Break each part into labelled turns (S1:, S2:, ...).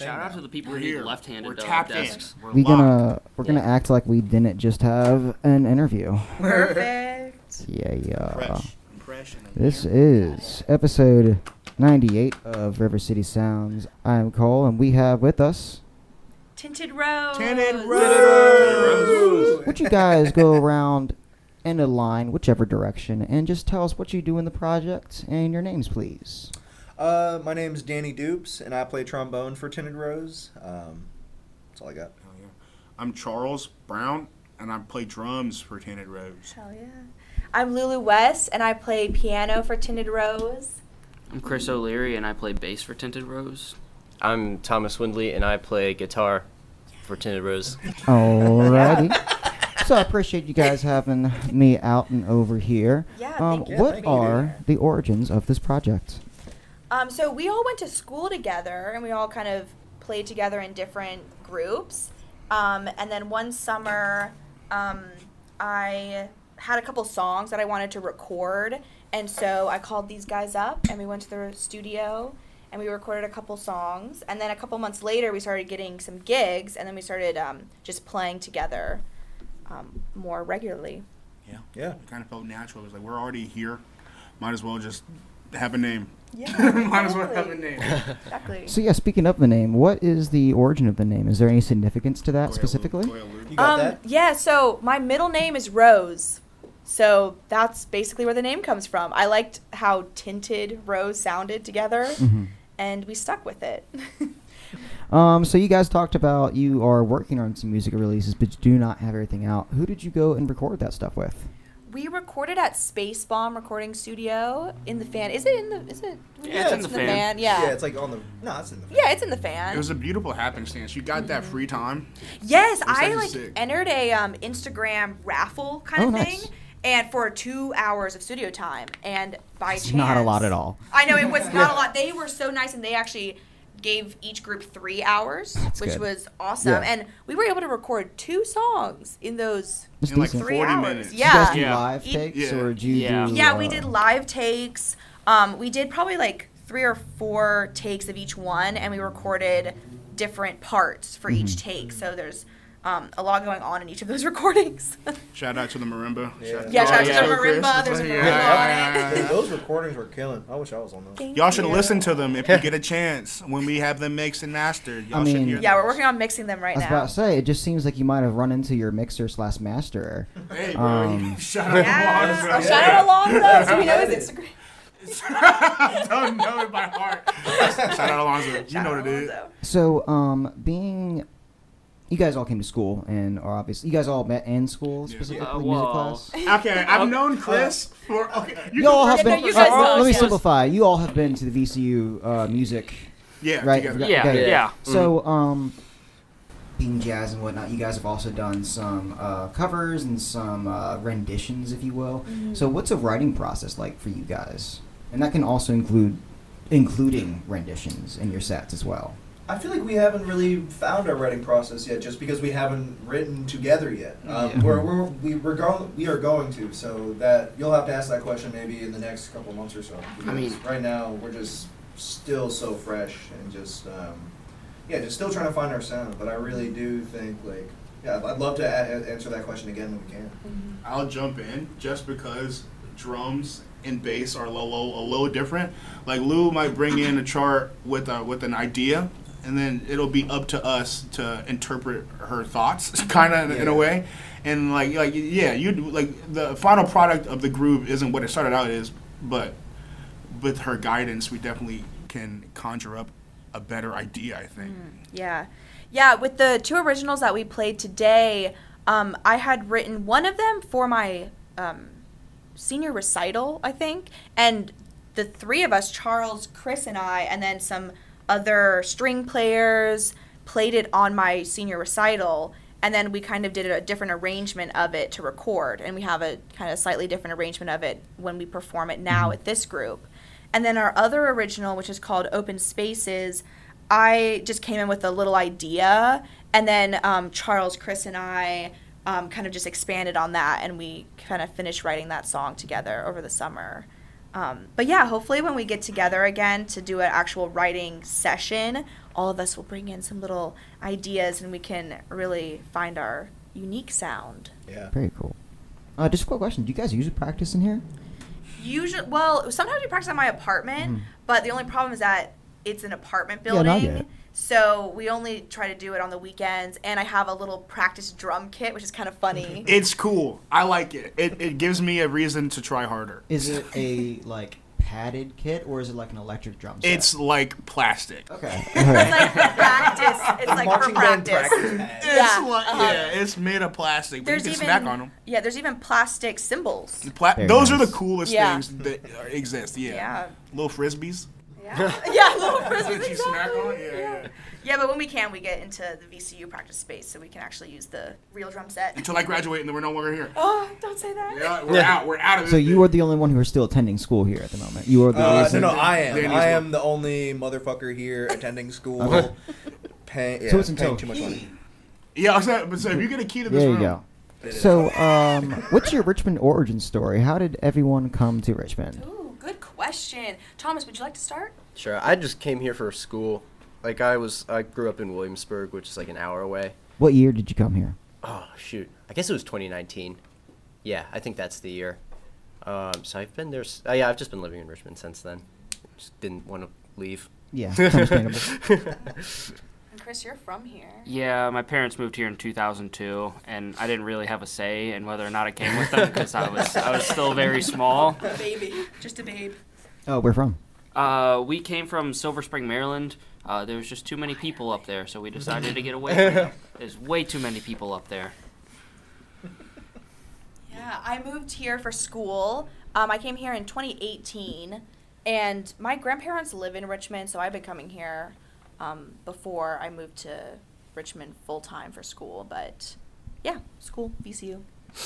S1: Shout out to the people
S2: We're
S1: who need
S2: here.
S1: left-handed
S2: We're tapped in.
S1: desks.
S2: We're
S3: We're
S2: locked.
S3: gonna act like we didn't just have an interview.
S4: Perfect.
S3: Yeah.
S2: Fresh impression.
S3: This is episode 98 of River City Sounds. I'm Cole, and we have with us.
S4: Tinted Rose.
S2: Tinted Rose.
S3: Would you guys go around in a line, whichever direction, and just tell us what you do in the project and your names, please?
S5: My name's Danny Dupes, and I play trombone for Tinted Rose. That's all I got.
S2: Hell yeah. I'm Charles Brown, and I play drums for Tinted Rose.
S4: Hell yeah. I'm Lulu West, and I play piano for Tinted Rose.
S1: I'm Chris O'Leary, and I play bass for Tinted Rose.
S6: I'm Thomas Windley, and I play guitar for Tinted Rose.
S3: Alrighty. So I appreciate you guys having me out and over here.
S4: Yeah, thank you.
S3: What
S5: thank you.
S3: are the origins of this project?
S4: So we all went to school together, and we all kind of played together in different groups. And then one summer, I had a couple songs that I wanted to record, and so I called these guys up, and we went to the studio, and we recorded a couple songs. And then a couple months later, we started getting some gigs, and then we started just playing together more regularly.
S2: Yeah. It kind of felt natural. It was like, we're already here. Might as well just have a name.
S4: Yeah,
S2: Might as well have a name.
S4: Exactly.
S3: So yeah, speaking of the name, what is the origin of the name? Is there any significance to that
S2: Go ahead,
S3: specifically?
S2: Luke. Go ahead, Luke.
S5: You got that?
S4: Yeah, so my middle name is Rose. So that's basically where the name comes from. I liked how Tinted Rose sounded together, and we stuck with it.
S3: So you guys talked about you are working on some music releases, but you do not have everything out. Who did you go and record that stuff with?
S4: We recorded at Space Bomb Recording Studio in the fan. Is it in the? Is it?
S1: Yeah, it's in the fan.
S4: Yeah.
S5: Yeah, it's like on the. No, it's in the.
S4: Yeah, it's in the fan.
S2: It was a beautiful happenstance. You got that free time.
S4: Yes,
S2: was
S4: I
S2: actually
S4: like
S2: sick.
S4: entered a Instagram raffle kind of
S3: nice.
S4: thing, and for 2 hours of studio time, and by
S3: It's
S4: chance,
S3: not a lot at all.
S4: I know it was not a lot. They were so nice, and they actually gave each group 3 hours, which
S3: good.
S4: was awesome.
S3: Yeah.
S4: And we were able to record 2 songs in those.
S3: It's
S2: In like
S3: decent.
S2: 40
S4: 3 hours.
S2: minutes.
S3: Did you guys do
S4: Yeah.
S3: live
S4: Yeah.
S3: takes,
S2: Yeah.
S3: or did you
S1: Yeah.
S3: do?
S4: Yeah, we did live takes. We did probably like 3 or 4 takes of each one, and we recorded different parts for each take. So there's a lot going on in each of those recordings.
S2: Shout out to the marimba.
S5: Yeah.
S4: Yeah, shout out to the
S2: Chris.
S4: marimba. There's a
S2: Yeah.
S4: marimba on it.
S5: Those recordings were killing. I wish I was on those.
S4: Thank
S2: Y'all should
S4: you.
S2: listen to them if you get a chance when we have them mixed and mastered. Y'all
S3: I
S2: should
S3: mean-
S2: hear
S4: Yeah, we're
S2: those.
S4: working on mixing them right
S3: I was about
S4: now.
S3: to say, it just seems like you might have run into your mixer/master.
S2: Hey, bro. shout out
S4: Yes.
S2: to
S4: Oh,
S2: Alonzo.
S4: shout out Alonzo. So we know his Instagram.
S2: Don't know it by heart. Shout out Alonzo. You
S4: Shout
S2: know
S4: out
S2: what it is.
S4: Alonzo.
S3: So, being, you guys all came to school, and are obviously, you guys all met in school, specifically music
S1: well,
S3: class.
S2: Okay, I've known Chris for. Okay,
S3: You all have
S4: Yeah, no,
S3: been.
S4: you guys
S3: let
S4: know,
S3: me
S4: yes.
S3: simplify. You all have been to the VCU music,
S2: Yeah,
S3: right?
S2: together.
S1: Yeah,
S3: Okay.
S1: yeah.
S3: So, being jazz and whatnot, you guys have also done some covers and some renditions, if you will. So, what's a writing process like for you guys? And that can also including renditions in your sets as well.
S5: I feel like we haven't really found our writing process yet, just because we haven't written together yet. We are going to, so that you'll have to ask that question maybe in the next couple months or so.
S1: I mean-
S5: because right now we're just still so fresh and just just still trying to find our sound. But I really do think I'd love to answer that question again when we can.
S2: I'll jump in just because drums and bass are a little different. Like Lou might bring in a chart with an idea, and then it'll be up to us to interpret her thoughts, kind of in a way. And you like the final product of the groove isn't what it started out as, but with her guidance, we definitely can conjure up a better idea, I think.
S4: Yeah. Yeah, with the 2 originals that we played today, I had written one of them for my senior recital, I think, and the 3 of us, Charles, Chris, and I, and then some other string players, played it on my senior recital, and then we kind of did a different arrangement of it to record, and we have a kind of slightly different arrangement of it when we perform it now with this group. And then our other original, which is called Open Spaces, I just came in with a little idea, and then Charles, Chris, and I kind of just expanded on that, and we kind of finished writing that song together over the summer. But yeah, hopefully when we get together again to do an actual writing session, all of us will bring in some little ideas and we can really find our unique sound.
S5: Yeah.
S3: Very cool. Just a quick question. Do you guys usually practice in here?
S4: Usually, well, sometimes we practice at my apartment, but the only problem is that it's an apartment
S3: Yeah, no, I
S4: building.
S3: get it.
S4: So we only try to do it on the weekends, and I have a little practice drum kit, which is kind of funny.
S2: It's cool. I like it. It gives me a reason to try harder.
S3: Is it a like padded kit or is it like an electric drum set?
S2: It's like plastic.
S3: okay.
S4: It's like for practice. It's like for
S5: Marching band
S4: practice.
S5: pad.
S2: It's
S4: Yeah,
S2: like it's made of plastic. But
S4: There's
S2: you can
S4: even
S2: snack on them.
S4: Yeah, there's even plastic cymbals.
S3: Very
S2: Those are
S3: nice.
S2: the coolest
S4: Yeah.
S2: things that exist. Yeah.
S4: Yeah.
S2: Little frisbees.
S4: Yeah, yeah, little frisbees.
S2: That you snack on.
S4: exactly.
S2: Yeah.
S4: Yeah, but when we can, we get into the VCU practice space so we can actually use the real drum set.
S2: Until I graduate and then we're no longer here.
S4: Oh, don't say that.
S2: Yeah, we're out. We're out of this.
S3: So you are the only one who are still attending school here at the moment. You are the
S5: No,
S3: reason.
S5: I am.
S2: Danny's
S5: I
S2: one.
S5: am the only motherfucker here attending school.
S3: Okay.
S5: Paying,
S3: So it's until
S5: paying too much money.
S2: Yeah. But so if you get a key to this
S3: There you
S2: room,
S3: go. So, what's your Richmond origin story? How did everyone come to Richmond?
S4: Ooh, good question. Thomas, would you like to start?
S6: Sure. I just came here for school. Like I grew up in Williamsburg, which is like an hour away.
S3: What year did you come here?
S6: Oh shoot. I guess it was 2019. Yeah, I think that's the year. So I've been there. Yeah, I've just been living in Richmond since then. Just didn't want to leave.
S3: Yeah, it's understandable.
S4: And Chris, you're from here.
S1: Yeah, my parents moved here in 2002, and I didn't really have a say in whether or not I came with them because I was still very small.
S4: A baby. Just a babe.
S3: Oh, where from?
S1: We came from Silver Spring, Maryland. There was just too many people up there, so we decided to get away from it. There's way too many people up there.
S4: Yeah, I moved here for school. I came here in 2018, and my grandparents live in Richmond, so I've been coming here before I moved to Richmond full-time for school. But, yeah, school, VCU.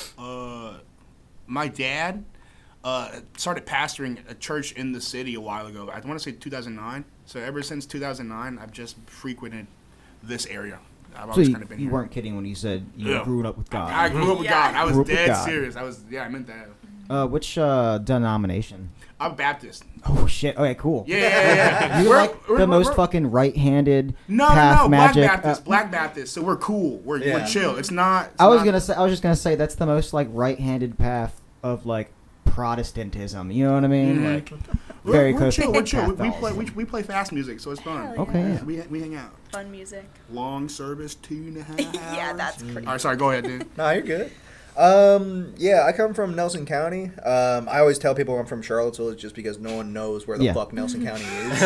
S2: my dad started pastoring a church in the city a while ago. I want to say 2009. So ever since 2009, I've just frequented this area. I've
S3: So
S2: always
S3: you,
S2: kind of been
S3: you
S2: here.
S3: weren't kidding when you said you
S2: Yeah.
S3: grew up with God.
S2: I grew up with
S4: Yeah.
S2: God. I
S3: Grew
S2: was
S3: up with
S2: dead
S3: God.
S2: serious. I meant that.
S3: Which denomination?
S2: I'm Baptist.
S3: Oh shit! Okay, cool.
S2: Yeah.
S3: You're
S2: We're-
S3: like
S2: we're-
S3: the most
S2: we're-
S3: fucking right-handed
S2: No,
S3: path
S2: Black
S3: magic.
S2: Baptist. Black Baptist. So we're cool. We're
S5: Yeah.
S2: chill. It's not.
S3: I was just gonna say that's the most like right-handed path of like Protestantism. You know what I mean?
S2: Mhm.
S3: Like very
S2: we're
S3: close
S2: chill.
S3: to
S2: We're chill. We play.
S3: Catholicism.
S2: We play fast music, so it's fun.
S4: Hell yeah.
S3: Okay, yeah.
S2: We hang out.
S4: Fun music.
S2: Long service, 2.5 hours.
S4: Yeah, that's pretty.
S2: All right, sorry. Go ahead, dude.
S5: No, you're good. Yeah, I come from Nelson County. I always tell people I'm from Charlottesville just because no one knows where the
S3: Yeah.
S5: fuck Nelson County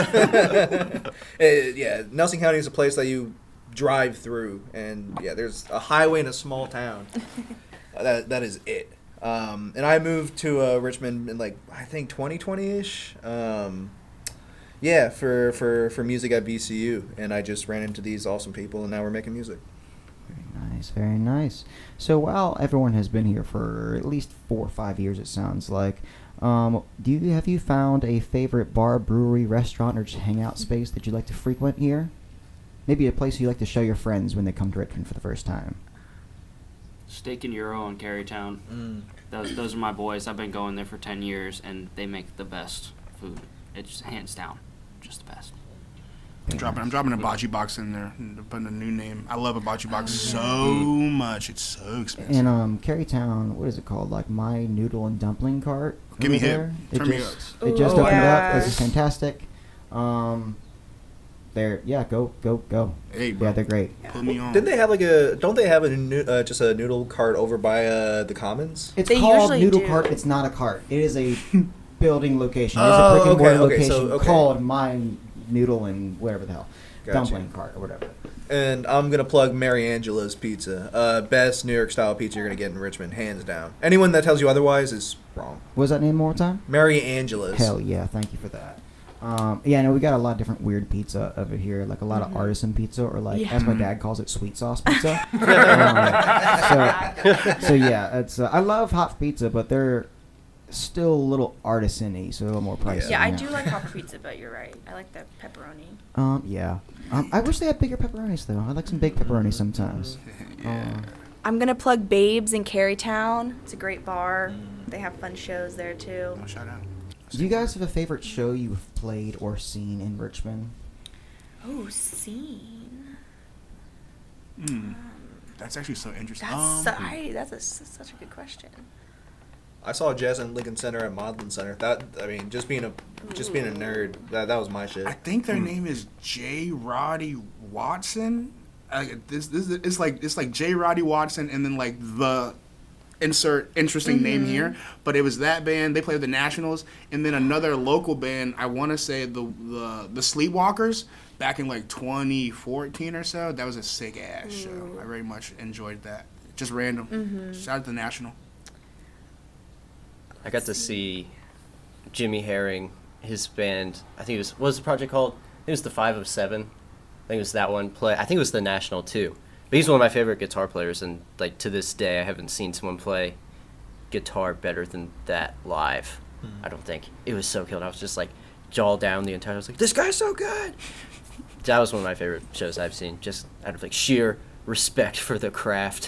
S5: is. Yeah, Nelson County is a place that you drive through, and yeah, there's a highway in a small town. That is it. And I moved to Richmond in like I think 2020-ish. Yeah, for music at VCU, and I just ran into these awesome people, and now we're making music.
S3: Very nice, very nice. So while everyone has been here for at least 4 or 5 years, it sounds like, have you found a favorite bar, brewery, restaurant, or just hangout space that you like to frequent here? Maybe a place you like to show your friends when they come to Richmond for the first time.
S1: Steak and Euro in Carytown. Those are my boys. I've been going there for 10 years, and they make the best food. It's hands down just the best.
S2: I'm dropping a bocce box in there. And putting a new name. I love a bocce box so much. It's so expensive.
S3: And Carytown, what is it called? Like My Noodle and Dumpling Cart.
S2: Give me
S3: over
S2: hip.
S3: there?
S2: Turn me
S3: It just
S4: Ooh,
S3: opened up.
S4: yes.
S3: This is fantastic. Go.
S2: Hey, bro.
S3: Yeah, they're great.
S2: Put me on.
S5: Didn't they have like a? Don't they have just a noodle cart over by the Commons?
S3: It's
S4: They
S3: called
S4: usually
S3: Noodle
S4: do.
S3: Cart. It's not a cart. It is a building location. It's a
S5: Oh,
S3: brick and mortar
S5: okay,
S3: location
S5: so, okay.
S3: called My Noodle and whatever the hell.
S5: Gotcha.
S3: Dumpling Cart or whatever.
S5: And I'm gonna plug Mary Angela's Pizza. Best New York style pizza you're gonna get in Richmond, hands down. Anyone that tells you otherwise is wrong.
S3: What was that name one more time?
S5: Mary Angela's.
S3: Hell yeah, thank you for that. Yeah, no, we got a lot of different weird pizza over here, like a lot of artisan pizza, or like,
S4: Yeah.
S3: as my dad calls it, sweet sauce pizza. So yeah, it's I love hot pizza, but they're still a little artisan-y, so a little more pricey.
S4: Yeah, I do like hot pizza, but you're right. I like the pepperoni.
S3: Yeah. I wish they had bigger pepperonis though. I like some big pepperonis sometimes.
S4: I'm gonna plug Babes in Carytown. It's a great bar. They have fun shows there too.
S2: Oh, shout out.
S3: Do you guys have a favorite show you've played or seen in Richmond?
S4: Oh, scene.
S2: That's actually so interesting.
S4: That's such a good question.
S5: I saw Jazz in Lincoln Center at Maudlin Center. Just being a nerd, that was my shit.
S2: I think their name is J. Roddy Watson. It's like J. Roddy Watson, and then like the insert interesting name here. But it was that band. They played with the Nationals, and then another local band. I want to say the Sleepwalkers back in like 2014 or so. That was a sick ass show. I very much enjoyed that. Just random. Shout out to the National.
S6: I got to see Jimmy Herring, his band. I think it was, what was the project called? It was the 5 of 7. I think it was that one play. I think it was the National too. But he's one of my favorite guitar players, and like to this day, I haven't seen someone play guitar better than that live. I don't think. It was so killed. I was just like jaw down the entire. I was like, this guy's so good. That was one of my favorite shows I've seen. Just out of like sheer respect for the craft.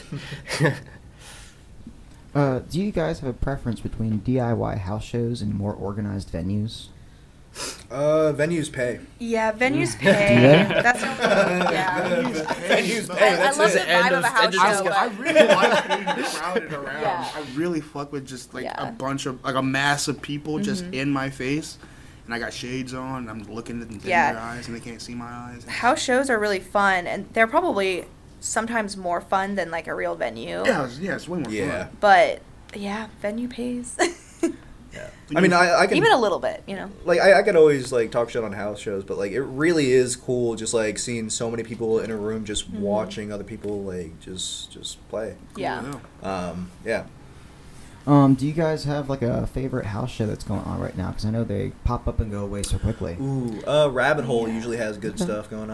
S3: Do you guys have a preference between DIY house shows and more organized venues?
S5: Venues pay.
S4: Yeah, venues
S3: Do
S4: pay.
S3: they?
S4: That's the only yeah.
S5: Venues
S2: but-
S5: pay.
S4: I
S5: That's
S4: love
S5: it.
S4: the vibe of a house show.
S2: I
S4: but-
S2: really like being crowded around.
S4: Yeah.
S2: I really fuck with just like
S4: Yeah.
S2: a bunch of like a mass of people just in my face, and I got shades on. And I'm looking at them in
S4: Yeah.
S2: their eyes, and they can't see my eyes.
S4: House shows are really fun, and they're probably sometimes more fun than like a real venue.
S2: Yeah, it's way more
S5: Yeah.
S2: fun.
S4: But yeah, venue pays.
S5: Yeah. I mean, I can
S4: Even a little bit, you know.
S5: like I could always like talk shit on house shows, but like it really is cool just like seeing so many people in a room just watching other people like just play.
S4: Yeah.
S5: Yeah.
S3: Do you guys have like a favorite house show that's going on right now? Because I know they pop up and go away so quickly.
S5: Ooh, Rabbit Hole usually has good stuff going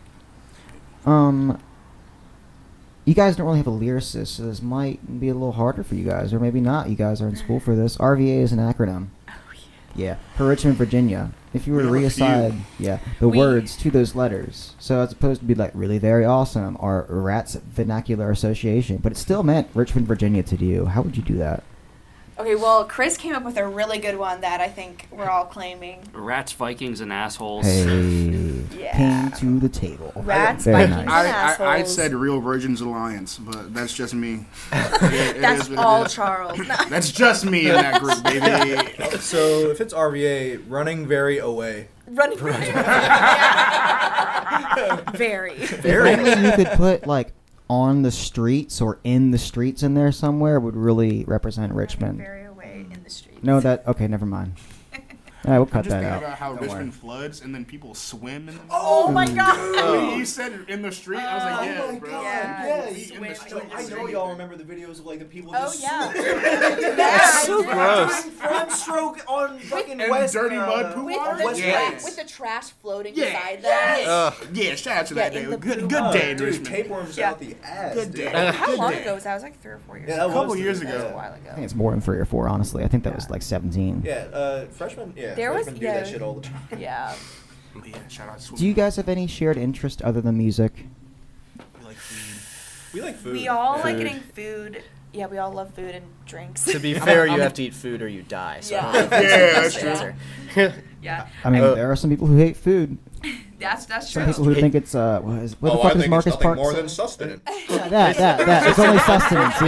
S5: on.
S3: You guys don't really have a lyricist, so this might be a little harder for you guys, or maybe not. You guys are in school for this. RVA is an acronym.
S4: Oh
S3: Yeah, for Richmond, Virginia. If you were to
S2: We have a few.
S3: reassign, the words to those letters, so as opposed to be like really very awesome or Rats Vernacular Association, but it still meant Richmond, Virginia to you. How would you do that?
S4: Okay, well, Chris came up with a really good one that I think we're all claiming.
S1: Rats, Vikings, and assholes.
S3: Hey,
S4: Yeah.
S3: came to the table.
S4: Rats,
S3: Very
S4: Vikings,
S3: nice.
S4: and
S2: I
S4: assholes.
S2: said Real Virgins Alliance, but that's just me.
S4: That's
S2: is what it
S4: all
S2: is.
S4: Charles. No.
S2: That's just me in that group, baby.
S5: So if it's RVA, running very away.
S4: Running. Very.
S3: If only you could put like on the streets or in the streets in there somewhere would really represent Richmond.
S4: Very away in the streets.
S3: No, okay, never mind. All right, we'll
S2: I'm
S3: cut
S2: just
S3: that
S2: thinking
S3: out.
S2: about how
S3: Don't
S2: Richmond
S3: worry.
S2: floods and then people swim in the
S4: Oh my god.
S2: When you said in the street, I was like, yeah, bro.
S4: Yeah,
S2: We in the street.
S5: I know y'all remember the videos of like the people
S4: Oh
S5: just
S4: yeah.
S6: That's so
S4: Yeah.
S6: gross.
S5: front stroke on fucking
S2: And
S5: West
S2: dirty mud poo
S4: With
S2: water?
S4: the,
S5: West
S2: Yes.
S4: with the trash floating
S2: Yeah.
S4: beside them.
S2: Yeah, shout out to
S4: Yeah,
S2: that
S4: in
S2: day.
S4: the
S2: Good
S4: blue
S2: good day,
S5: dude,
S2: Richmond.
S5: tapeworms
S4: Yeah.
S5: out the ass.
S2: Good
S5: dude.
S2: day.
S4: How
S2: Good
S4: long
S2: day.
S4: ago was that? It was like 3 or 4 years
S5: Yeah,
S4: ago.
S5: that
S2: Couple
S5: was
S2: years
S5: the-
S2: ago.
S4: That was
S5: yeah.
S4: a while
S3: I think
S4: ago.
S3: it's more than 3 or 4, honestly. I think that was like 17.
S5: Yeah, freshmen. Yeah,
S4: There was-
S5: freshmen do
S4: yeah.
S5: that shit all the time.
S4: Yeah.
S2: Yeah, shout out to
S3: Do you guys have any shared interest other than music?
S2: We like food.
S5: We like food.
S4: We all like
S6: Food.
S4: getting food. Yeah, we all love food and drinks.
S6: To be fair, you
S2: I'm-
S6: have to eat food or you die. So
S4: Yeah.
S6: I don't know if
S2: Yeah,
S6: the
S2: that's
S6: best
S2: true.
S6: answer.
S4: yeah.
S3: I mean,
S6: Uh,
S3: there are some people who hate food.
S4: That's
S3: Some
S4: true.
S3: people who think it's what the fuck is Marcus Parks?
S5: more than sustenance.
S3: That. It's only sustenance.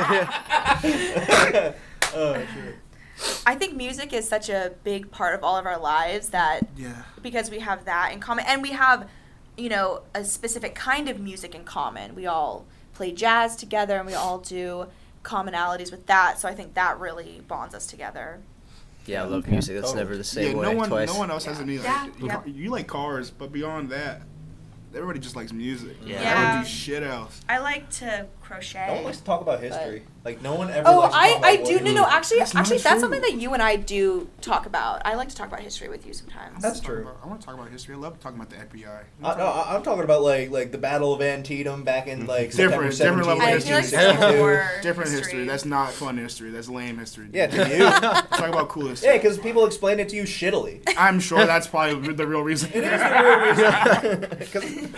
S3: Yeah. That.
S5: Oh shit.
S4: I think music is such a big part of all of our lives that
S2: Yeah.
S4: because we have that in common and we have, you know, a specific kind of music in common. We all play jazz together and we all do commonalities with that. So I think that really bonds us together.
S6: Yeah, I love
S3: Okay.
S6: music. That's never the same
S2: Yeah,
S6: way
S2: no
S6: twice.
S2: one else has any like
S4: Yeah.
S2: you like cars, but beyond that, everybody just likes music.
S6: Yeah.
S2: I
S4: Yeah.
S2: don't do shit else.
S4: I like to
S5: No one
S4: crochet.
S5: likes to talk about history. Like no one ever.
S4: Oh,
S5: likes to talk
S4: I
S5: about
S4: do.
S5: what-
S4: No, actually,
S2: That's not
S4: that's
S2: true.
S4: something that you and I do talk about. I like to talk about history with you sometimes.
S5: That's true.
S2: I want to talk about history. I love talking about the FBI.
S5: No, I'm talking about like the Battle of Antietam back in like
S2: Different
S5: September
S2: level of
S5: 17th,
S4: I feel like
S2: history.
S4: that's
S5: 1762.
S4: more
S2: Different history. That's not fun history. That's lame history.
S5: Yeah, to you.
S2: Talk about cool history.
S5: Yeah, because people explain it to you shittily.
S2: I'm sure that's probably the real reason.
S5: It is the real reason. 'Cause-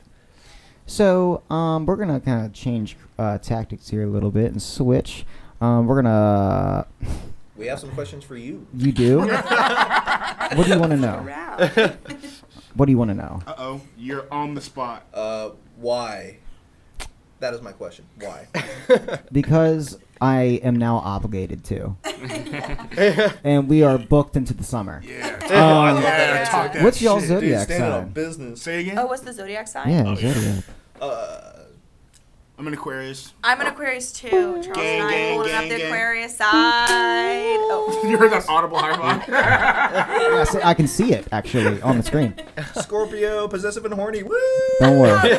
S3: So, we're gonna kind of change tactics here a little bit and switch. We're gonna
S5: We have some questions for you.
S3: You do? What do you want to know? What do you want to know?
S2: Uh-oh, you're on the spot.
S5: Why? That is my question. Why?
S3: Because I am now obligated to. And we are booked into the summer.
S2: Yeah.
S4: Yeah.
S2: Talk that
S3: What's y'all's
S2: shit.
S3: zodiac
S5: Dude, standing
S3: sign?
S5: on business.
S2: Say again?
S4: Oh, what's the zodiac sign?
S3: Yeah, zodiac.
S2: I'm an Aquarius.
S4: I'm an Aquarius too. Charles
S2: Gang,
S4: and I
S2: gang,
S4: holding up
S2: gang,
S4: the
S2: gang.
S4: Aquarius side. Oh.
S2: You heard that audible high five?
S3: Yeah, see, I can see it actually on the screen.
S5: Scorpio, possessive and horny. Woo!
S3: Don't
S4: Oh
S3: worry.
S4: my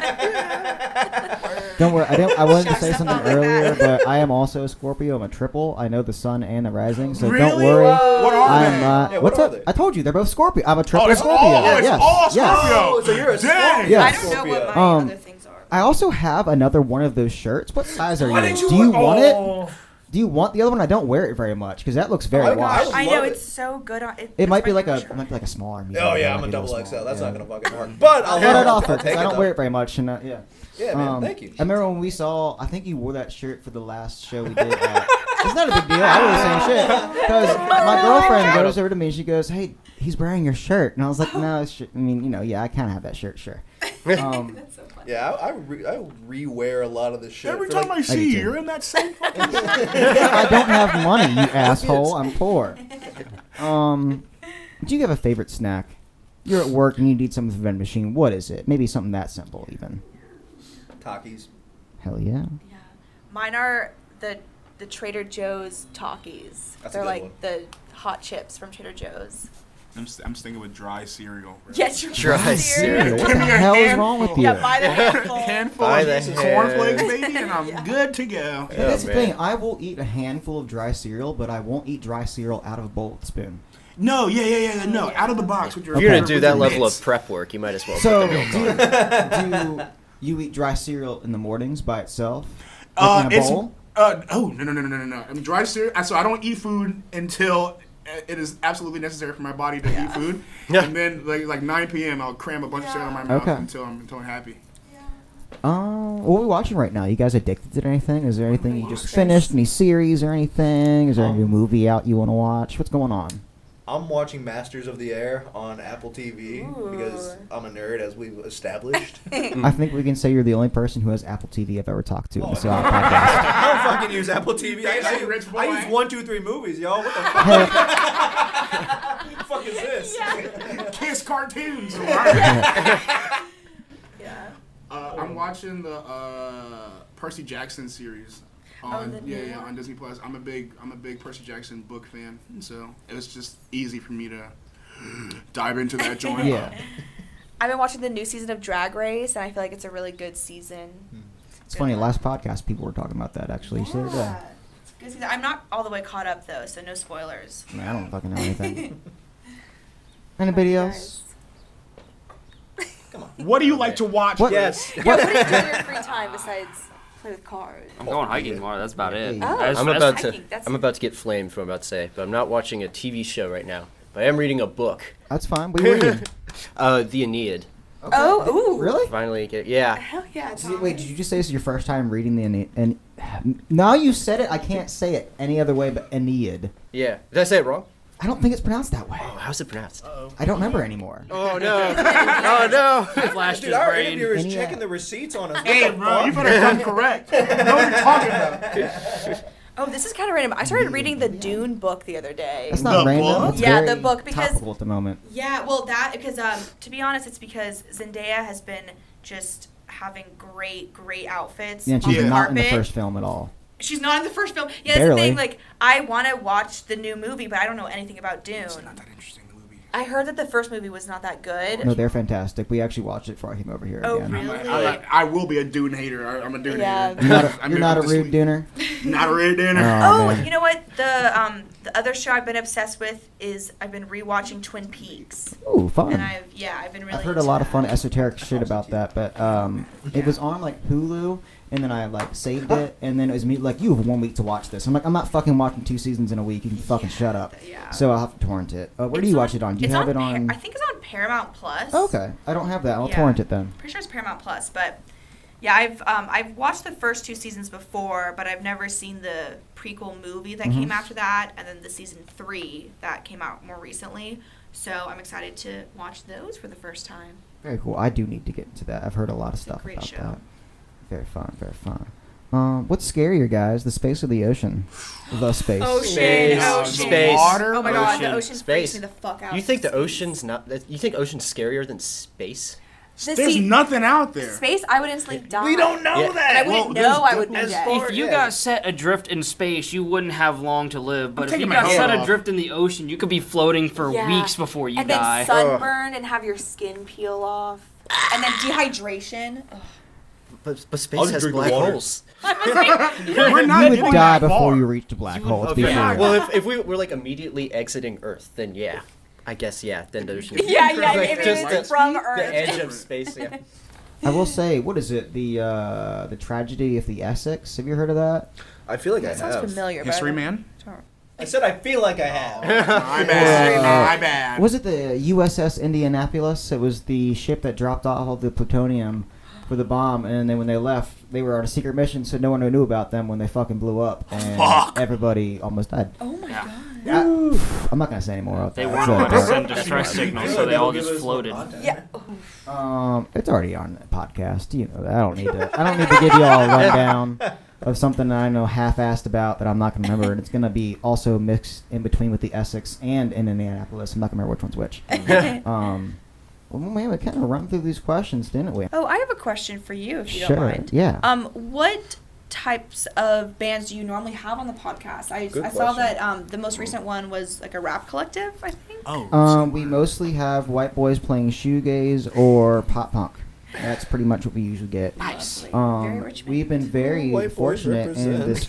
S4: God.
S3: Don't worry. I wanted to
S4: Shout
S3: say
S4: stuff
S3: something
S4: out like
S3: earlier,
S4: that.
S3: but I am also a Scorpio. I'm a triple. I know the sun and the rising, so don't
S2: Really?
S3: worry.
S2: What are
S3: I'm
S2: they?
S3: not.
S5: Yeah, what
S3: what's
S5: are
S3: up?
S5: they?
S3: I told you they're both Scorpio. I'm a triple
S2: it's
S3: Scorpio.
S2: all, it's
S3: yes.
S2: all
S3: yes.
S2: Scorpio.
S5: Oh, so you're a
S2: Dang.
S3: Yeah.
S4: I don't know what my
S3: Um,
S4: other things are.
S3: I also have another one of those shirts. What size are
S2: Why
S3: you?
S2: didn't you
S3: Do you
S2: want-
S3: want
S2: Oh.
S3: it? Do you want the other one? I don't wear it very much because that looks very
S5: I
S3: washed.
S5: would
S4: I
S5: love
S4: know
S5: it.
S4: it's so good on it.
S3: It might be
S4: my
S3: like a
S4: favorite shirt.
S3: smaller. Medium,
S5: Oh yeah,
S3: it
S5: I'm
S3: might
S5: a
S3: be
S5: double
S3: little
S5: XL.
S3: small,
S5: That's
S3: yeah.
S5: not gonna fucking work. But I'll
S3: I got it
S5: I'll
S3: offered
S5: take
S3: because I don't
S5: though.
S3: wear it very much, and yeah.
S5: Yeah, man. Thank you.
S3: I remember when we saw. I think you wore that shirt for the last show we did. It's not a big deal. I wore the same shit because my girlfriend goes over to me. She goes, "Hey, he's wearing your shirt," and I was like, "No, I mean, yeah, I kind of have that shirt, sure."
S4: That's so funny.
S5: Yeah, I re-wear a lot of this shit.
S2: Every
S5: for,
S2: time
S5: like,
S2: I see
S3: do
S2: you,
S3: too.
S2: you're in that same fucking
S3: I don't have money, you asshole. I'm poor. Do you have a favorite snack? You're at work and you need something from the vending machine. What is it? Maybe something that simple, even.
S5: Takis.
S3: Hell yeah.
S4: Yeah. Mine are the Trader Joe's Takis.
S5: That's a
S4: They're
S5: good
S4: like
S5: one.
S4: the hot chips from Trader Joe's.
S2: I'm sticking with dry cereal. bro.
S4: Yes, you're
S6: Dry
S3: Cereal.
S6: cereal.
S3: What
S2: Give
S3: the
S2: me a
S3: hell is
S2: handful.
S3: wrong with you?
S4: Yeah, buy the handful.
S2: Handful
S6: By
S2: of
S6: the
S2: some
S6: hand.
S2: cornflakes, baby, and I'm good to go.
S6: Yeah,
S3: That's the
S6: man.
S3: thing. I will eat a handful of dry cereal, but I won't eat dry cereal out of a bowl with a spoon.
S2: No, no, out of the box with your.
S6: If you're gonna
S3: Okay.
S6: do that level of prep work, you might as well
S3: So,
S6: put the milk on.
S3: do you eat dry cereal in the mornings by itself? Like in a
S2: It's
S3: bowl?
S2: no. I mean, dry cereal. So I don't eat food until it is absolutely necessary for my body to eat food,
S6: Yeah.
S2: and then like 9 p.m. I'll cram a bunch of cereal in my mouth
S3: Okay.
S2: until I'm happy.
S3: What are we watching right now? You guys addicted to anything? Is there anything you just finished? Any series or anything? Is there a new movie out you want to watch? What's going on?
S5: I'm watching Masters of the Air on Apple TV because I'm a nerd, as we've established.
S3: I think we can say you're the only person who has Apple TV I've ever talked to in this podcast.
S5: I don't fucking use Apple TV.
S2: Fancy rich boy.
S5: I use 1, 2, 3 movies, y'all. What the fuck?
S3: Hey,
S5: What the fuck is this?
S2: Kiss cartoons.
S4: Yeah.
S2: I'm watching the Percy Jackson series on
S4: the new one?
S2: on Disney Plus. I'm a big Percy Jackson book fan, so it was just easy for me to dive into that joint.
S3: yeah.
S4: I've been watching the new season of Drag Race, and I feel like it's a really good season.
S3: It's funny, last podcast people were talking about that actually. So, yeah.
S4: It's a good season. I'm not all the way caught up though, so no spoilers.
S3: I mean, I don't fucking know anything. Anybody else?
S2: What do you like to watch?
S3: What?
S5: Yes.
S4: Yeah, what do you do in your free time besides play with cars?
S1: I'm going hiking tomorrow. That's about it.
S3: Oh.
S1: As-
S4: hiking, that's-
S6: I'm about to get flamed from what I'm about to say, but I'm not watching a TV show right now. But I am reading a book,
S3: That's fine. We reading.
S6: The Aeneid.
S4: Oh, ooh.
S3: Really?
S6: Finally, yeah.
S4: Hell yeah.
S3: Wait, did you just say this is your first time reading the Aeneid? And now you said it, I can't say it any other way but Aeneid.
S6: Yeah. Did I say it wrong?
S3: I don't think it's pronounced that way.
S6: Oh, how's it pronounced?
S3: I don't remember anymore.
S6: Oh no! Oh no!
S1: Flashed
S5: Dude,
S1: his
S5: our
S1: brain.
S5: interviewer is
S3: Any,
S5: checking the receipts on us. What
S2: Hey,
S5: the
S2: bro,
S5: fuck?
S2: you better come correct. You know what you're talking about.
S4: Oh, this is kind of random. I started reading the Dune book the other day.
S3: That's not
S2: The
S3: random.
S2: book?
S3: It's
S4: Yeah,
S3: very
S4: the book, because-
S3: topical at the moment.
S4: Yeah, well, because to be honest, it's because Zendaya has been just having great outfits
S3: Yeah, and she's
S4: on the
S3: not in the
S4: carpet.
S3: first film at all.
S4: She's not in the first film. Yeah, that's
S3: Barely.
S4: the thing. Like, I want to watch the new movie, but I don't know anything about Dune.
S2: It's not that interesting, the movie.
S4: I heard that the first movie was not that good.
S3: No, they're fantastic. We actually watched it before I came over here
S4: Oh,
S3: again.
S4: really?
S2: I will be a Dune hater. I'm a Dune
S4: Yeah.
S2: hater.
S3: You're not a rude dinner.
S2: Not a rude dinner.
S4: Oh,
S3: man.
S4: you know what? The other show I've been obsessed with is I've been rewatching Twin Peaks,
S3: Ooh, fun.
S4: and I've been really.
S3: I've heard a
S4: into
S3: lot of fun
S4: that.
S3: esoteric shit about that, but it was on like Hulu, and then I like saved it, and then it was me like, you have 1 week to watch this. I'm like, I'm not fucking watching 2 seasons in a week. You can fucking shut up.
S4: Yeah.
S3: So I'll have to torrent it. Where do
S4: It's
S3: you watch it on? Do you
S4: it's
S3: have it on?
S4: I think it's on Paramount Plus.
S3: Okay, I don't have that. I'll
S4: Yeah.
S3: torrent it then.
S4: Pretty sure it's Paramount Plus, but yeah, I've watched the first 2 seasons before, but I've never seen the prequel movie that
S3: Mhm.
S4: came after that, and then the season 3 that came out more recently. So I'm excited to watch those for the first time.
S3: Very cool. I do need to get into that. I've heard a lot of
S4: It's a
S3: stuff
S4: great
S3: about
S4: show.
S3: that. Very fun. Very fun. What's scarier, guys? The space or the ocean? The space.
S6: Space. Space.
S2: Water.
S4: Oh my god,
S1: Ocean.
S4: the ocean
S6: Space.
S4: freaks me the fuck out.
S6: You think the ocean's not? You think ocean's scarier than space?
S2: There's nothing out there.
S4: Space, I would instantly die.
S5: We don't know
S6: Yeah.
S5: that.
S4: And I wouldn't
S2: Well,
S4: know I
S2: there's
S4: would be
S5: as
S4: dead.
S5: far-
S1: If you
S5: yeah.
S1: got set adrift in space, you wouldn't have long to live. But if
S2: taking
S1: you
S2: my
S1: got
S2: head
S1: set
S2: off.
S1: adrift in the ocean, you could be floating for
S4: Yeah.
S1: weeks before you
S4: and
S1: die.
S4: then sunburn and have your skin peel off. And then dehydration. Ugh.
S6: But
S5: I'll
S6: space
S5: just
S6: has
S5: drink
S6: black
S5: water.
S6: holes.
S2: We're not
S3: You would
S2: getting
S3: die
S2: that
S3: before
S2: far.
S3: you reached a black hole. To be
S6: Okay.
S3: fair.
S6: Well, if we were like immediately exiting Earth, then yeah, I guess yeah, then the ocean.
S4: Yeah,
S6: Like,
S4: if
S6: just
S4: it's
S6: the-
S4: from
S6: The
S4: Earth.
S6: edge of space. Yeah.
S3: I will say, what is it? The tragedy of the Essex. Have you heard of that?
S5: I feel like I
S4: That sounds
S5: have.
S4: familiar. but I
S2: History
S4: don't-
S2: Man.
S5: I said I feel like I have.
S2: My bad. My bad.
S3: Was it the USS Indianapolis? It was the ship that dropped off all the plutonium for the bomb, and then when they left, they were on a secret mission, so no one knew about them when they fucking blew up, and
S2: Fuck.
S3: everybody almost died.
S4: Oh my
S1: Yeah.
S4: god.
S3: I'm not gonna say any more about
S1: They
S3: that.
S1: weren't
S3: It's
S1: allowed to
S3: dark.
S1: send distress signals, so they all just floated.
S4: Yeah.
S3: It's already on the podcast. You know, I don't need to give you all a rundown of something that I know half-assed about that I'm not gonna remember, and it's gonna be also mixed in between with the Essex and in Indianapolis. I'm not gonna remember which one's which. Well, man, we kind of run through these questions, didn't we?
S4: Oh, I have a question for you, if you
S3: Sure,
S4: don't mind.
S3: yeah.
S4: What types of bands do you normally have on the podcast? I
S5: Good
S4: saw
S5: question.
S4: that the most recent one was like a rap collective, I think.
S2: Oh.
S3: We mostly have white boys playing shoegaze or pop punk. That's pretty much what we usually get.
S1: Nice.
S4: Lovely. Very rich
S3: We've
S4: man.
S3: been very
S5: White boys
S3: fortunate in this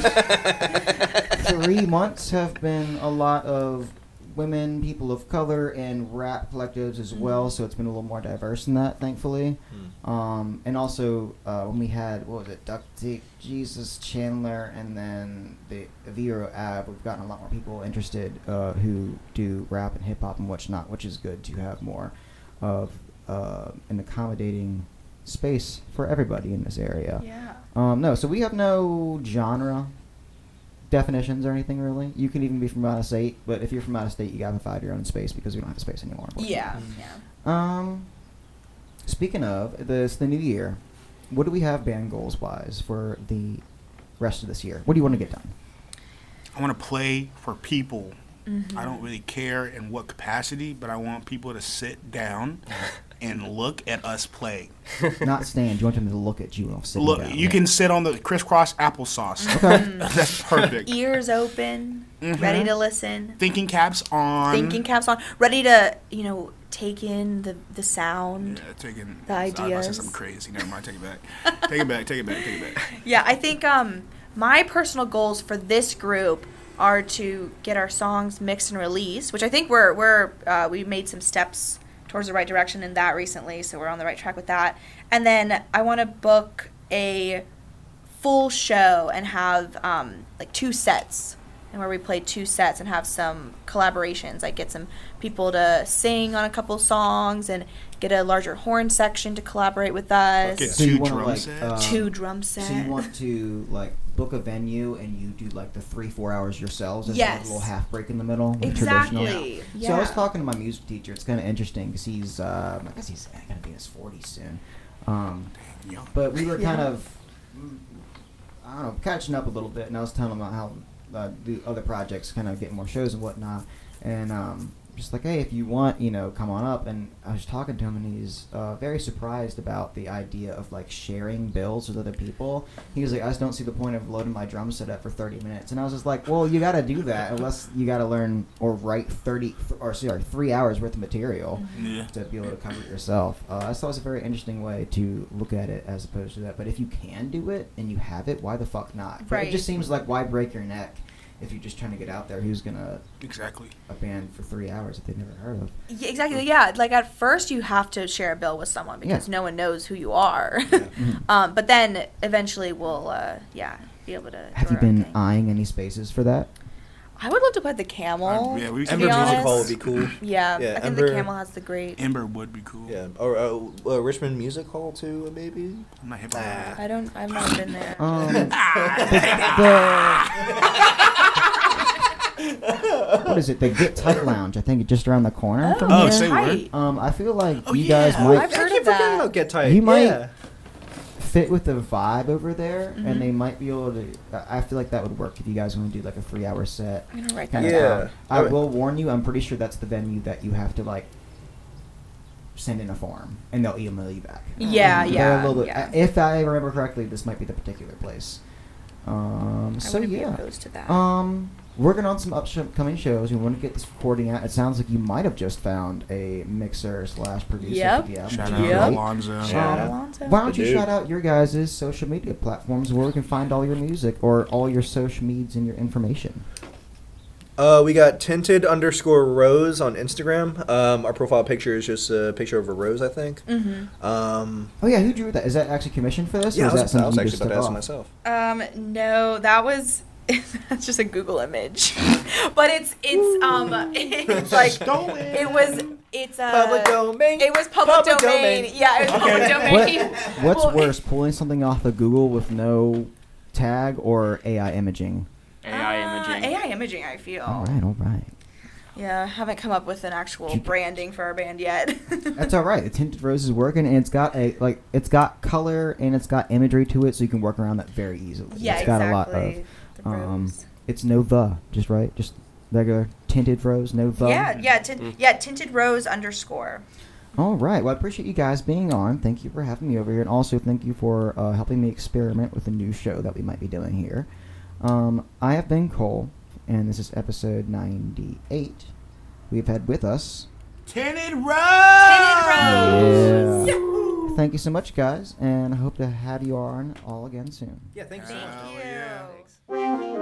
S3: past 3 months have been a lot of women, people of color, and rap collectives as well. So it's been a little more diverse than that, thankfully. And also when we had Duck Dick, Jesus, Chandler, and then the Vero Ab, we've gotten a lot more people interested who do rap and hip hop and whatnot, which is good to have more of an accommodating space for everybody in this area.
S4: Yeah.
S3: So we have no genre definitions or anything really. You can even be from out of state, but if you're from out of state, you gotta provide your own space because we don't have a space anymore.
S4: Yeah.
S3: Speaking of this, the new year, what do we have band goals wise for the rest of this year? What do you want to get done?
S2: I want to play for people. I don't really care in what capacity, but I want people to sit down and look at us play.
S3: Not stand. You want them to look at you and sit
S2: Look,
S3: down.
S2: you can sit on the crisscross applesauce.
S3: Okay.
S2: That's perfect.
S4: Ears open,
S2: Mhm.
S4: ready to listen.
S2: Thinking caps on.
S4: Thinking caps on, ready to, take in the sound.
S2: Yeah, taking.
S4: The
S2: I was about to say
S4: ideas.
S2: something crazy. Never mind. Take it back. Take it back. Take it back. Take it back.
S4: Yeah, I think my personal goals for this group are to get our songs mixed and released, which I think we made some steps towards the right direction in that recently, so we're on the right track with that. And then I want to book a full show and have like 2 sets, and where we play 2 sets and have some collaborations, like get some people to sing on a couple songs and get a larger horn section to collaborate with us.
S2: Get
S3: So you
S2: 2
S3: wanna,
S2: drum
S3: like,
S2: sets.
S4: 2 drum sets.
S3: So you want to like book a venue and you do like the 3-4 hours yourselves and
S4: Yes.
S3: a little half break in the middle. like
S4: Exactly.
S3: traditional.
S4: Yeah.
S3: So I was talking to my music teacher. It's kind of interesting because he's I guess he's gonna be in his 40s soon.
S2: Yeah.
S3: But we were kind of I don't know, catching up a little bit, and I was telling him about how the other projects kind of get more shows and whatnot, and just like, hey, if you want, come on up. And I was talking to him, and he's very surprised about the idea of like sharing bills with other people. He was like, I just don't see the point of loading my drum set up for 30 minutes. And I was just like, well, you got to do that unless you got to learn or write 3 hours worth of material
S2: Yeah.
S3: to be able to cover it yourself. I thought it was a very interesting way to look at it as opposed to that. But if you can do it and you have it, why the fuck not? But
S4: Right.
S3: it just seems like, why break your neck if you're just trying to get out there? Who's gonna
S2: Exactly.
S3: a band for 3 hours that they've never heard of?
S4: Yeah, exactly. Yeah, like at first you have to share a bill with someone because
S3: Yeah.
S4: no one knows who you are.
S3: Mhm.
S4: But then eventually we'll, be able to.
S3: Have
S4: do
S3: you
S4: our own
S3: been
S4: thing.
S3: eyeing any spaces for that?
S4: I would love to play the Camel.
S2: Yeah, we
S4: to
S2: can
S4: be
S5: Ember Music
S4: honest.
S5: Hall would be cool.
S4: Yeah,
S5: Yeah,
S4: I think
S5: Ember-
S4: the Camel has the great.
S2: Ember would be cool.
S5: Yeah, or Richmond Music Hall too, maybe.
S2: I'm not hip
S5: Nah.
S2: hop.
S4: I've never been there.
S3: What is it? The Get Tight Lounge. I think just around the corner from
S2: Oh,
S3: here.
S2: say
S4: right.
S3: I feel like
S2: Oh,
S3: you
S2: yeah.
S3: guys
S4: I've
S3: might
S4: heard
S5: I keep
S4: of that.
S5: forgetting about Get Tight.
S3: You might-
S5: Yeah.
S3: fit with the vibe over there,
S4: Mm-hmm.
S3: and they might be able to. I feel like that would work if you guys want to do like a 3-hour set.
S4: I'm gonna write that
S3: Kinda
S5: Yeah.
S3: out. I will warn you. I'm pretty sure that's the venue that you have to like send in a form, and they'll email you back.
S4: Yeah,
S3: They're
S4: yeah,
S3: a little bit-
S4: yeah.
S3: If I remember correctly, this might be the particular place.
S4: I
S3: So
S4: wouldn't be
S3: yeah.
S4: opposed to that.
S3: Working on some upcoming shows. We want to get this recording out. It sounds like you might have just found a mixer / producer.
S4: Yep.
S3: For the album,
S2: Shout
S3: which
S2: out
S3: is
S4: Yep.
S3: great.
S2: Alonzo.
S5: Shout out.
S4: Alonzo.
S3: Why don't you
S5: Dude.
S3: shout out your guys' social media platforms where we can find all your music or all your social medias and your information?
S5: We got tinted_rose on Instagram. Our profile picture is just a picture of a rose, I think.
S4: Mm-hmm.
S3: Oh yeah, who drew that? Is that actually commissioned for this?
S5: Yeah,
S3: or
S5: I
S3: is
S5: was,
S3: that something
S5: I was
S3: you
S5: actually
S3: just
S5: about to
S3: took
S5: ask
S3: off?
S5: myself.
S4: No, that was that's just a Google image, but it's like it's
S5: Public domain.
S4: It was public domain. Yeah, it was public domain.
S3: What's
S4: Well,
S3: worse, pulling something off of Google with no tag or AI imaging?
S1: AI imaging.
S4: AI imaging, I feel.
S3: All right.
S4: Yeah, I haven't come up with an actual
S3: You-
S4: branding for our band yet.
S3: That's all right. The Tinted Rose is working, and it's got it's got color and it's got imagery to it, so you can work around that very easily.
S4: Yeah,
S3: It's got
S4: exactly.
S3: a lot of.
S4: The rose.
S3: It's no the, just right, just regular Tinted Rose, no the.
S4: Yeah, tinted rose _.
S3: All right. Well, I appreciate you guys being on. Thank you for having me over here, and also thank you for helping me experiment with a new show that we might be doing here. I have been Cole, and this is episode 98. We've had with us.
S2: Tinted Rose.
S3: Yeah. Thank you so much, guys, and I hope to have you on all again soon.
S5: Yeah, thanks.
S4: Thank
S2: Hell
S4: you.
S2: yeah.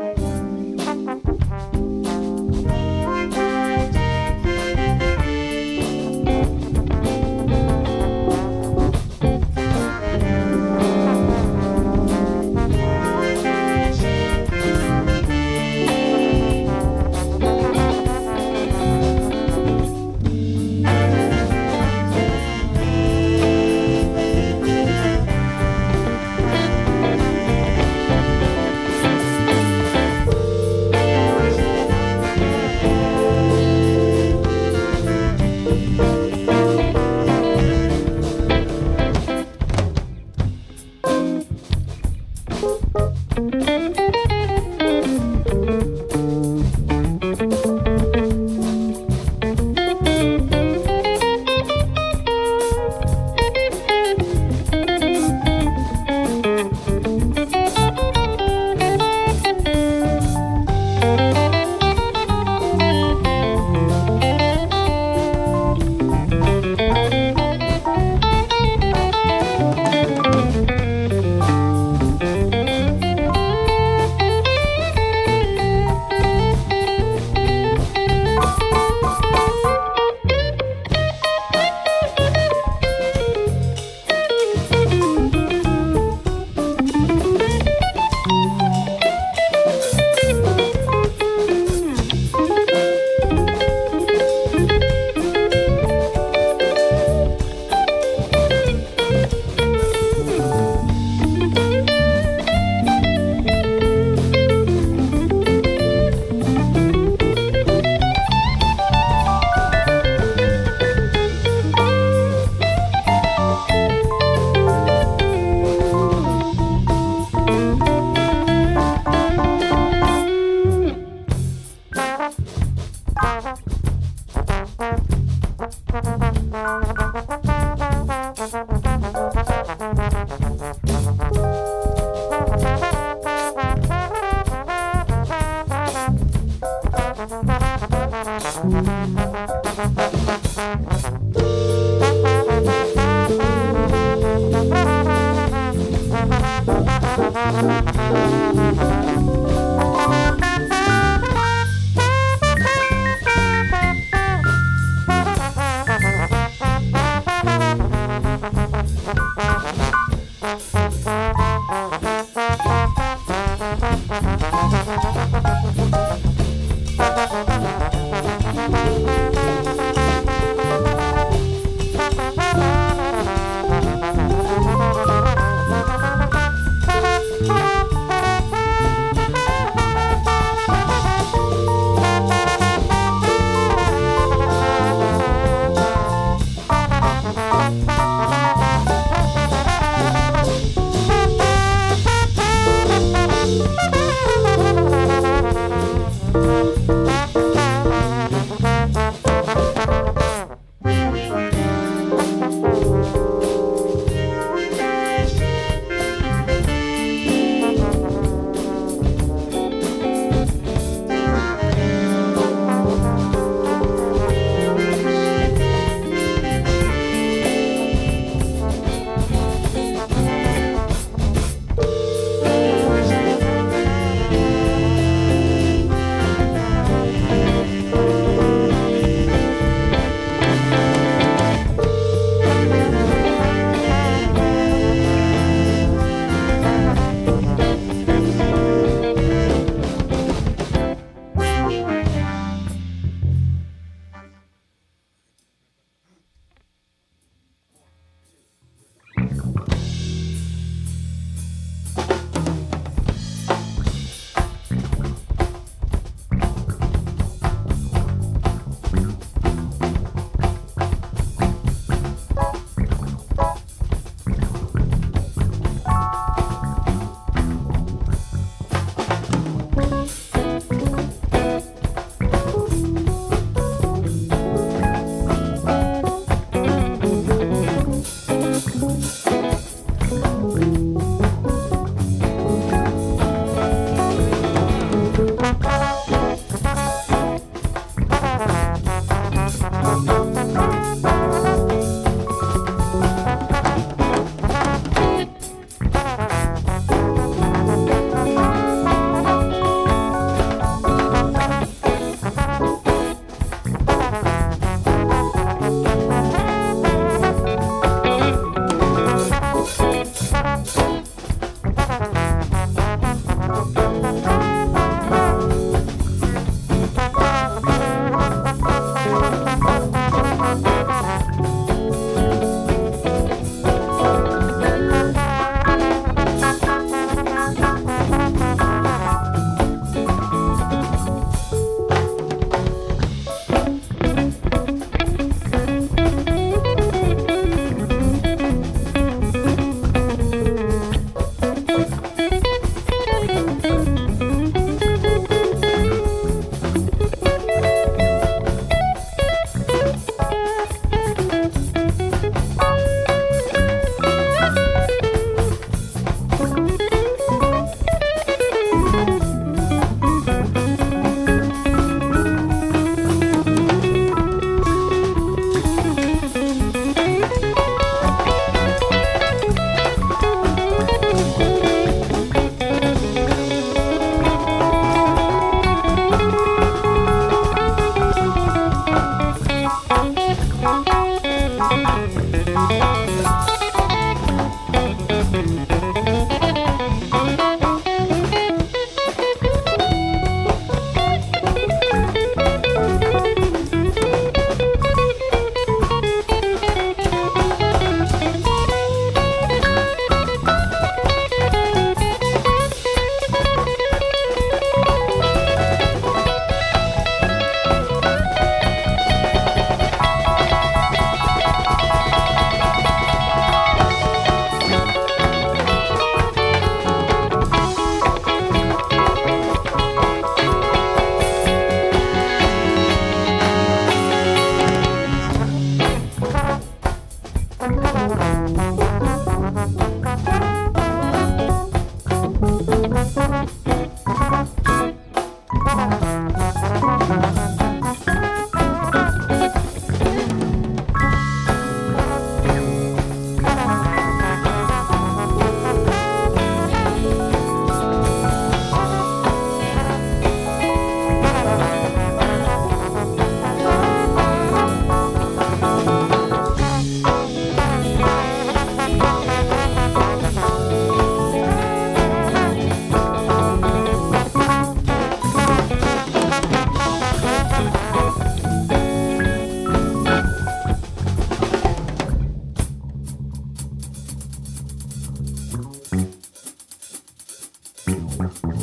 S7: Bye.